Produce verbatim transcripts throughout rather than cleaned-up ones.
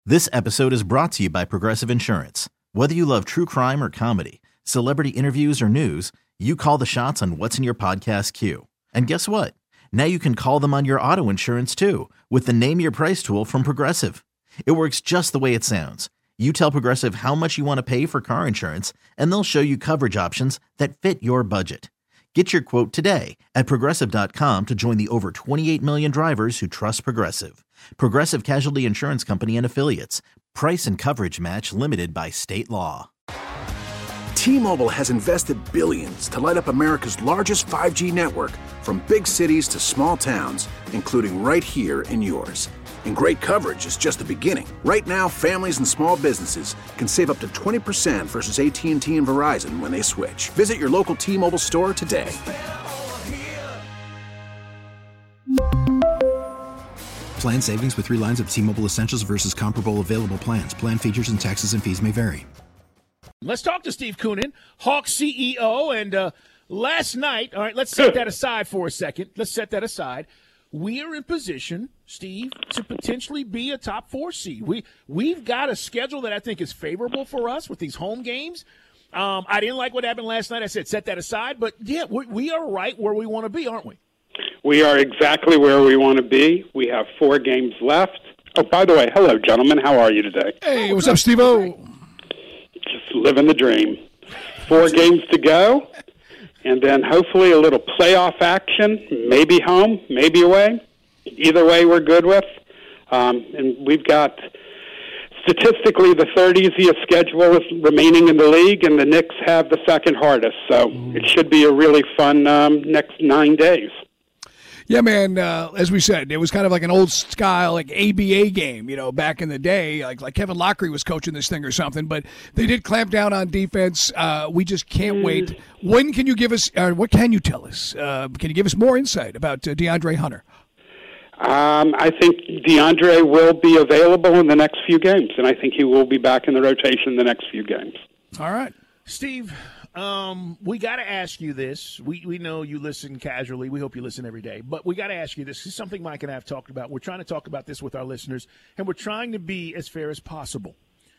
This episode is brought to you by Progressive Insurance. Whether you love true crime or comedy, celebrity interviews or news, you call the shots on what's in your podcast queue. And guess what? Now you can call them on your auto insurance too with the Name Your Price tool from Progressive. It works just the way it sounds. You tell Progressive how much you want to pay for car insurance, and they'll show you coverage options that fit your budget. Get your quote today at Progressive dot com to join the over twenty-eight million drivers who trust Progressive. Progressive Casualty Insurance Company and Affiliates. Price and coverage match limited by state law. T-Mobile has invested billions to light up America's largest five G network, from big cities to small towns, including right here in yours. And great coverage is just the beginning. Right now, families and small businesses can save up to twenty percent versus A T and T and Verizon when they switch. Visit your local T-Mobile store today. Plan savings with three lines of T-Mobile Essentials versus comparable available plans. Plan features and taxes and fees may vary. Let's talk to Steve Koonin, Hawks C E O. And uh, last night, all right, let's set that aside for a second. Let's set that aside. We are in position, Steve, to potentially be a top four seed. We, we've got a schedule that I think is favorable for us with these home games. Um, I didn't like what happened last night. I said set that aside. But, yeah, we, we are right where we want to be, aren't we? We are exactly where we want to be. We have four games left. Oh, by the way, hello, gentlemen. How are you today? Hey, what's up, Steve-O? Just living the dream. Four games to go, and then hopefully a little playoff action, maybe home, maybe away. Either way, we're good with. Um, and we've got statistically the third easiest schedule remaining in the league, and the Knicks have the second hardest. So it should be a really fun um, next nine days. Yeah, man, uh, as we said, it was kind of like an old style, like A B A game, you know, back in the day, like like Kevin Lockery was coaching this thing or something, but they did clamp down on defense. Uh, we just can't mm. wait. When can you give us, or what can you tell us? Uh, can you give us more insight about uh, DeAndre Hunter? Um, I think DeAndre will be available in the next few games, and I think he will be back in the rotation in the next few games. All right. Steve, Um, we got to ask you this. We we know you listen casually. We hope you listen every day. But we got to ask you this. This is something Mike and I have talked about. We're trying to talk about this with our listeners, and we're trying to be as fair as possible.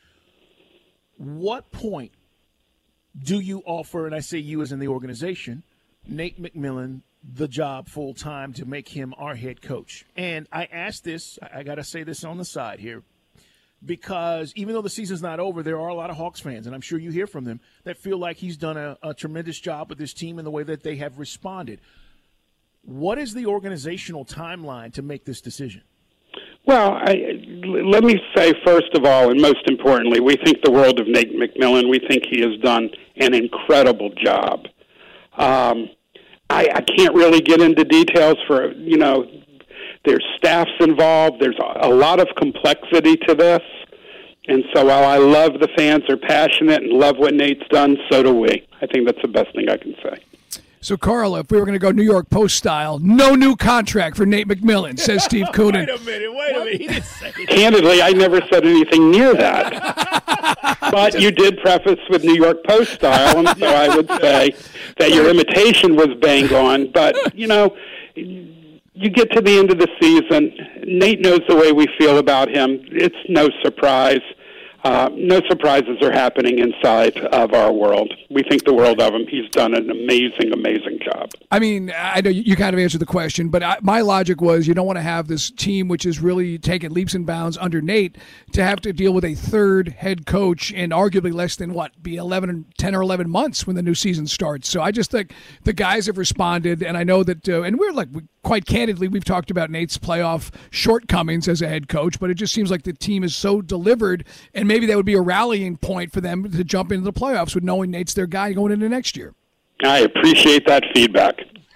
What point do you offer, and I say you as in the organization, Nate McMillan the job full-time to make him our head coach? And I ask this, I got to say this on the side here, because even though the season's not over, there are a lot of Hawks fans, and I'm sure you hear from them, that feel like he's done a, a tremendous job with this team in the way that they have responded. What is the organizational timeline to make this decision? Well, I, let me say, first of all, and most importantly, we think the world of Nate McMillan. We think he has done an incredible job. Um, I, I can't really get into details for, you know, there's staffs involved. There's a lot of complexity to this. And so while I love the fans are passionate and love what Nate's done, so do we. I think that's the best thing I can say. So, Carl, if we were going to go New York Post style, no new contract for Nate McMillan, says Steve Koonin. Wait a minute, wait a minute. He didn't say that. Candidly, I never said anything near that. But you did preface with New York Post style, and so I would say that your imitation was bang on. But, you know, you get to the end of the season. Nate knows the way we feel about him. It's no surprise. Uh, no surprises are happening inside of our world. We think the world of him. He's done an amazing, amazing job. I mean, I know you kind of answered the question, but I, my logic was you don't want to have this team, which is really taking leaps and bounds under Nate, to have to deal with a third head coach in arguably less than, what, be eleven, ten or eleven months when the new season starts. So I just think the guys have responded, and I know that, uh, and we're like, quite candidly, we've talked about Nate's playoff shortcomings as a head coach, but it just seems like the team is so delivered, and maybe that would be a rallying point for them to jump into the playoffs with knowing Nate's their guy going into next year. I appreciate that feedback.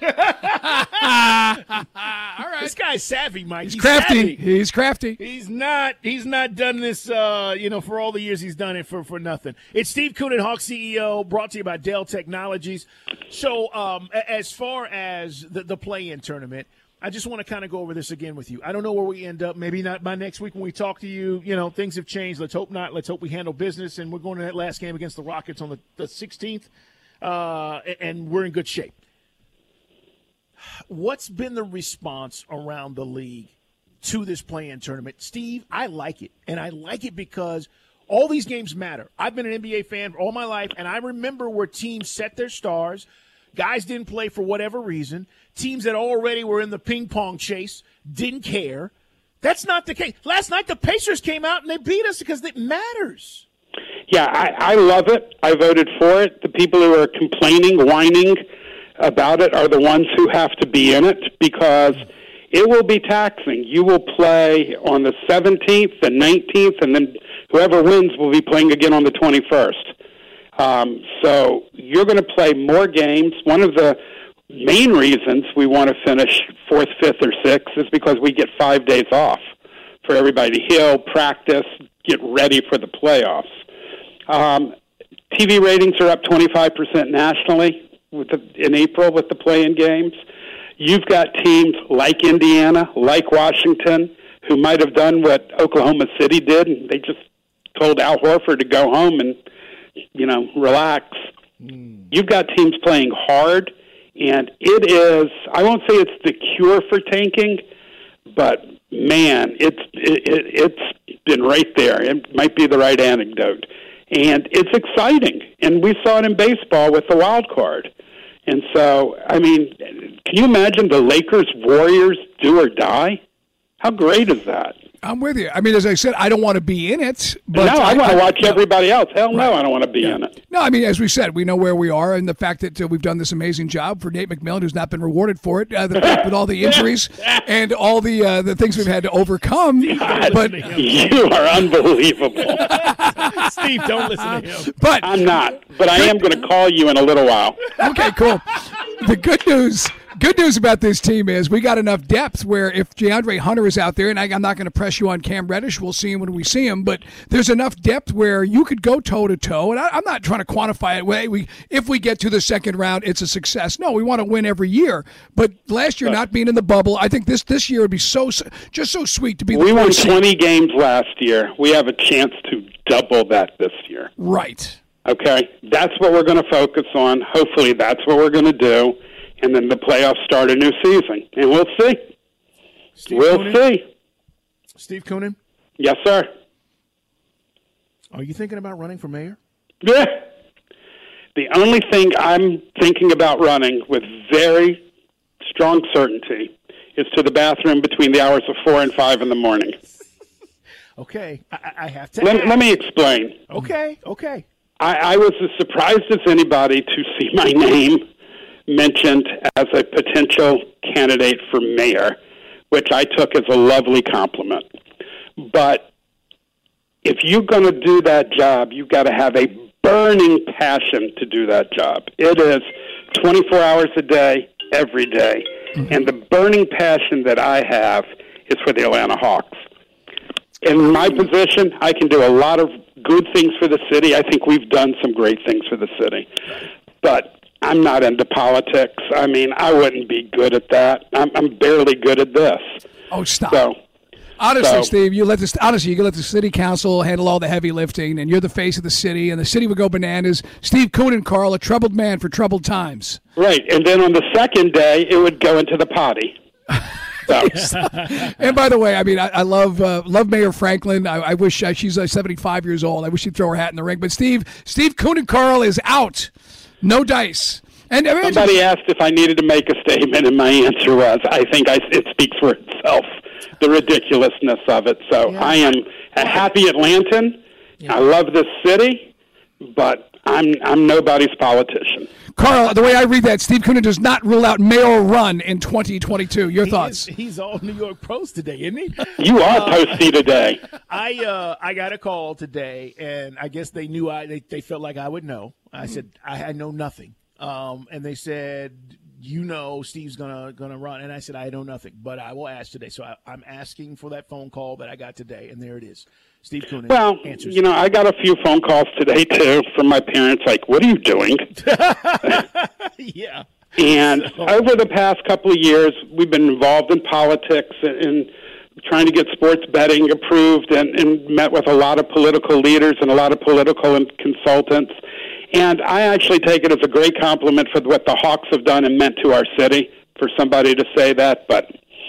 All right. This guy's savvy, Mike. He's, he's crafty. Savvy. He's crafty. He's not He's not done this, uh, you know, for all the years he's done it for, for nothing. It's Steve Koonin, Hawks C E O, brought to you by Dell Technologies. So um, as far as the, the play-in tournament, I just want to kind of go over this again with you. I don't know where we end up. Maybe not by next week when we talk to you. You know, things have changed. Let's hope not. Let's hope we handle business, and we're going to that last game against the Rockets on the, the sixteenth, uh, and we're in good shape. What's been the response around the league to this play-in tournament. Steve, I like it, and I like it because all these games matter. I've been an N B A fan all my life, and I remember where teams set their stars. Guys didn't play for whatever reason. Teams that already were in the ping-pong chase didn't care. That's not the case. Last night the Pacers came out and they beat us because it matters. Yeah, I, I love it. I voted for it. The people who are complaining, whining about it are the ones who have to be in it because it will be taxing. You will play on the seventeenth and nineteenth, and then whoever wins will be playing again on the twenty-first. Um, so you're going to play more games. One of the main reasons we want to finish fourth, fifth, or sixth is because we get five days off for everybody to heal, practice, get ready for the playoffs. Um, T V ratings are up twenty-five percent nationally with the, in April with the play-in games. You've got teams like Indiana, like Washington, who might have done what Oklahoma City did, and they just told Al Horford to go home and, you know, relax. Mm. You've got teams playing hard, and it is, I won't say it's the cure for tanking, but, man, it's it, it, it's been right there. It might be the right anecdote. And it's exciting, and we saw it in baseball with the wild card. And so, I mean, can you imagine the Lakers-Warriors do or die? How great is that? I'm with you. I mean, as I said, I don't want to be in it. But no, I, I want to watch no. everybody else. Hell no, right. I don't want to be yeah. in it. No, I mean, as we said, we know where we are, and the fact that uh, we've done this amazing job for Nate McMillan, who's not been rewarded for it, uh, the fact with all the injuries and all the uh, the things we've had to overcome. God, but you are unbelievable. Steve, don't listen to him. But I'm not, but I am going to call you in a little while. Okay, cool. The good news Good news about this team is we got enough depth where if DeAndre Hunter is out there, and I, I'm not going to press you on Cam Reddish, we'll see him when we see him, but there's enough depth where you could go toe-to-toe, and I, I'm not trying to quantify it. We, we, if we get to the second round, it's a success. No, we want to win every year, but last year not being in the bubble, I think this, this year would be so just so sweet to be the We won first twenty games last year. We have a chance to double that this year. Right. Okay? That's what we're going to focus on. Hopefully that's what we're going to do. And then the playoffs start a new season. And we'll see. Steve we'll Coonan? see. Steve Coonan, Yes, sir. are you thinking about running for mayor? Yeah. The only thing I'm thinking about running with very strong certainty is to the bathroom between the hours of four and five in the morning. Okay, I, I have to Let, ask. let me explain. Okay, okay. I, I was as surprised as anybody to see my name mentioned as a potential candidate for mayor, which I took as a lovely compliment. But if you're going to do that job, you've got to have a burning passion to do that job. It is twenty-four hours a day, every day. Mm-hmm. And the burning passion that I have is for the Atlanta Hawks. In my position, I can do a lot of good things for the city. I think we've done some great things for the city. But I'm not into politics. I mean, I wouldn't be good at that. I'm, I'm barely good at this. Oh, stop. So, honestly, so, Steve, you let this. Honestly, you can let the city council handle all the heavy lifting, and you're the face of the city, and the city would go bananas. Steve Coonan, Carl, a troubled man for troubled times. Right, and then on the second day, it would go into the potty. So. And by the way, I mean, I, I love uh, love Mayor Franklin. I, I wish uh, she's uh, seventy-five years old. I wish she'd throw her hat in the ring. But Steve, Steve Coonan, Carl is out. No dice. And somebody asked if I needed to make a statement, and my answer was, I think I, it speaks for itself, the ridiculousness of it. So yeah. I am a happy Atlantan. Yeah. I love this city, but I'm I'm nobody's politician. Carl, the way I read that, Steve Coonan does not rule out mayoral run in twenty twenty-two. Your he thoughts? Is, he's all New York Post today, isn't he? You are uh, posty today. I uh, I got a call today, and I guess they knew I they, they felt like I would know. I said I, I know nothing. Um, and they said, you know, Steve's gonna gonna run, and I said I know nothing, but I will ask today. So I, I'm asking for that phone call that I got today, and there it is. Steve Coonan well, answers. You know, I got a few phone calls today too from my parents. Like, what are you doing? Yeah. And over the past couple of years, we've been involved in politics and, and trying to get sports betting approved, and, and met with a lot of political leaders and a lot of political and consultants. And I actually take it as a great compliment for what the Hawks have done and meant to our city, for somebody to say that. But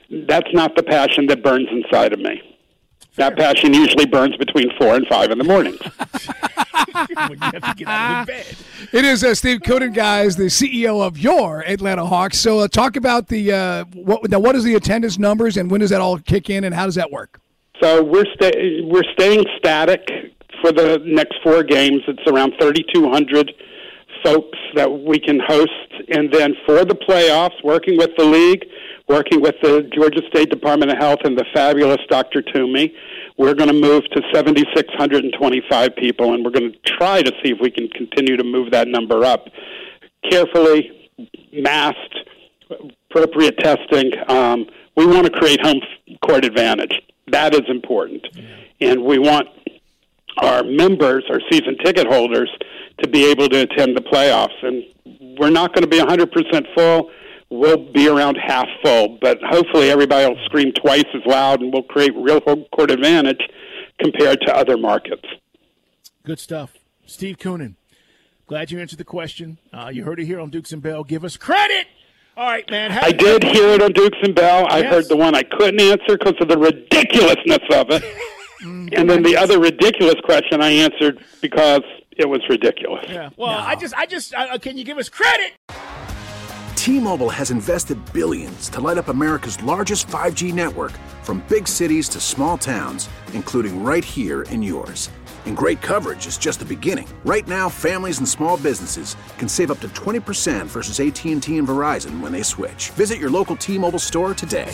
that's not the passion that burns inside of me. That passion usually burns between four and five in the morning. When you have to get out of bed. It is uh, Steve Koonin, guys, the C E O of your Atlanta Hawks. So uh, talk about the uh, what now. What is the attendance numbers, and when does that all kick in, and how does that work? So we're sta- we're staying static for the next four games. It's around thirty-two hundred folks that we can host, and then for the playoffs, working with the league, working with the Georgia State Department of Health and the fabulous Doctor Toomey, we're going to move to seven thousand six hundred twenty-five people, and we're going to try to see if we can continue to move that number up carefully, masked, appropriate testing. Um, we want to create home court advantage. That is important. And we want our members, our season ticket holders, to be able to attend the playoffs. And we're not going to be one hundred percent full. We'll be around half full, but hopefully everybody will scream twice as loud, and we'll create real home court advantage compared to other markets. Good stuff. Steve Koonin, glad you answered the question. Uh, you heard it here on Dukes and Bell. Give us credit. All right, man. I did hear it on Dukes and Bell. I yes. heard the one I couldn't answer because of the ridiculousness of it. And then the other ridiculous question I answered because it was ridiculous. Yeah. Well, no. I just, I just, uh, can you give us credit? T-Mobile has invested billions to light up America's largest five G network, from big cities to small towns, including right here in yours. And great coverage is just the beginning. Right now, families and small businesses can save up to twenty percent versus A T and T and Verizon when they switch. Visit your local T-Mobile store today.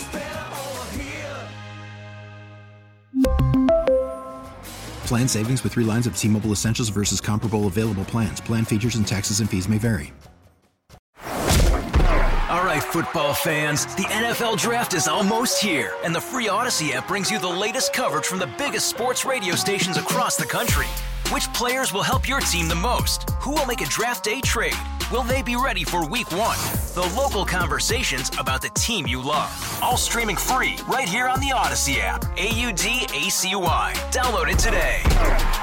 Plan savings with three lines of T-Mobile Essentials versus comparable available plans. Plan features and taxes and fees may vary. All right, football fans, the N F L Draft is almost here, and the free Odyssey app brings you the latest coverage from the biggest sports radio stations across the country. Which players will help your team the most? Who will make a draft day trade? Will they be ready for week one? The local conversations about the team you love. All streaming free right here on the Odyssey app. A U D A C Y. Download it today.